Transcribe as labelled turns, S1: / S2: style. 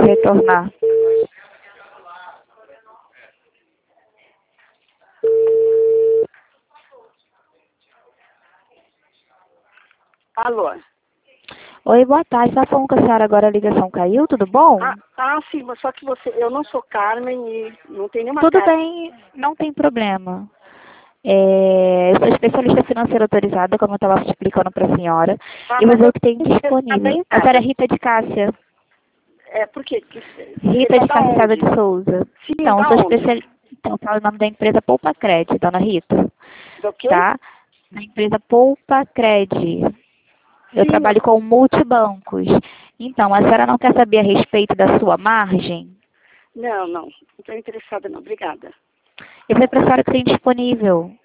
S1: retornar.
S2: Alô?
S1: Oi, boa tarde. Tá falando com a senhora agora, a ligação caiu, tudo bom?
S2: Sim, mas só que eu não sou Carmen e não tem nenhuma
S1: Tudo
S2: Carmen.
S1: bem, não tem problema. Eu sou especialista financeira autorizada, como eu estava explicando para a senhora, e vou
S2: Mas
S1: ver
S2: eu
S1: o que tem disponível. A senhora é Rita de Cássia.
S2: por quê?
S1: Rita de Cássia César de Souza.
S2: Sim,
S1: Então, eu
S2: da
S1: sou
S2: onde?
S1: especialista. Então, fala o nome da empresa Poupa Cred, dona Rita.
S2: Do quê?
S1: Tá? Da empresa Poupa Cred. Eu
S2: Sim,
S1: trabalho com multibancos. Então, a senhora não quer saber a respeito da sua margem?
S2: não estou interessada não, obrigada.
S1: Eu vou para a senhora que tem disponível.